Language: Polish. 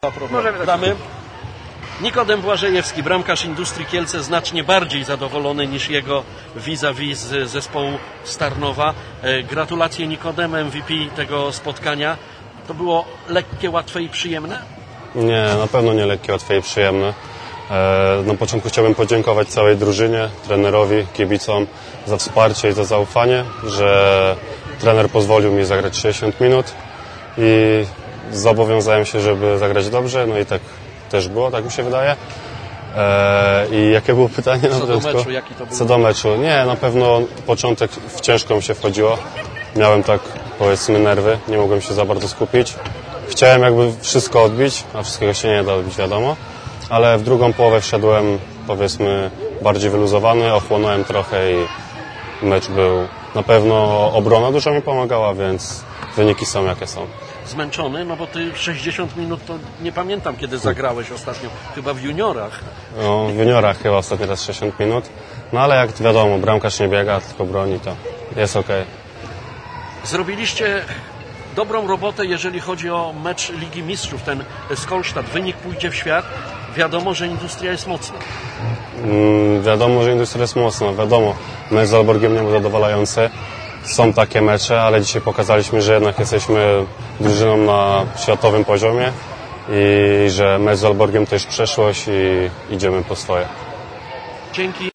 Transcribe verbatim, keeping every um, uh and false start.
końca programu. Gramy. Nikodem Błażejewski, bramkarz Industrii Kielce, znacznie bardziej zadowolony niż jego vis-a-vis z zespołu Starnowa. Gratulacje, Nikodem, M V P tego spotkania. To było lekkie, łatwe i przyjemne? Nie, na pewno nie lekkie, łatwe i przyjemne. Na początku chciałbym podziękować całej drużynie, trenerowi, kibicom za wsparcie i za zaufanie, że trener pozwolił mi zagrać sześćdziesiąt minut i zobowiązałem się, żeby zagrać dobrze, no i tak też było, tak mi się wydaje. I jakie było pytanie? Co do meczu, jaki to był? Co do meczu? Nie, na pewno początek w ciężką się wchodziło. Miałem tak, powiedzmy, nerwy, nie mogłem się za bardzo skupić. Chciałem jakby wszystko odbić, a wszystkiego się nie da odbić, wiadomo. Ale w drugą połowę wszedłem, powiedzmy, bardziej wyluzowany, ochłonąłem trochę i mecz był, na pewno obrona dużo mi pomagała, więc wyniki są jakie są. Zmęczony? No bo ty sześćdziesiąt minut to nie pamiętam, kiedy zagrałeś ostatnio, chyba w juniorach. No, w juniorach chyba ostatni raz sześćdziesiąt minut, no ale jak wiadomo, bramkarz nie biega, tylko broni, to jest okej. Zrobiliście dobrą robotę, jeżeli chodzi o mecz Ligi Mistrzów, ten z Kolsztat. Wynik pójdzie w świat. Wiadomo, że Industria jest mocna. Mm, wiadomo, że Industria jest mocna. Wiadomo, mecz z Aalborgiem nie był zadowalający. Są takie mecze, ale dzisiaj pokazaliśmy, że jednak jesteśmy drużyną na światowym poziomie i że mecz z Aalborgiem to już przeszłość i idziemy po swoje. Dzięki.